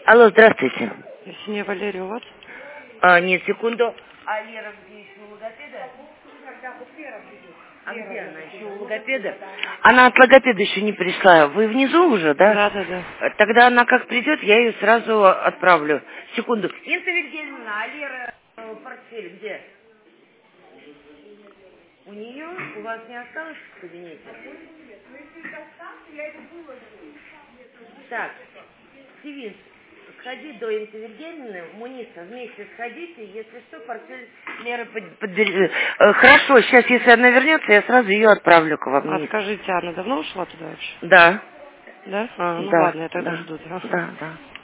Алло, здравствуйте. Есения Валерия у вас? Нет, секунду. А Лера где еще у логопеда? А где она еще у логопеда? Она от логопеда еще не пришла. Вы внизу уже, да? Да. Тогда она как придет, я ее сразу отправлю. Секунду. Инна Вильгельмовна, а Лера портфель где? У нее? У вас не осталось в кабинете? Так, Сивин, сходи до Инны Вильгельмовны, Муниса, вместе сходите, если что, портфель Леры подбери. Хорошо, сейчас, если она вернется, я сразу ее отправлю к вам. А скажите, она давно ушла туда вообще? Да. Да? Ну Да, ладно, я тогда да, жду. да, да.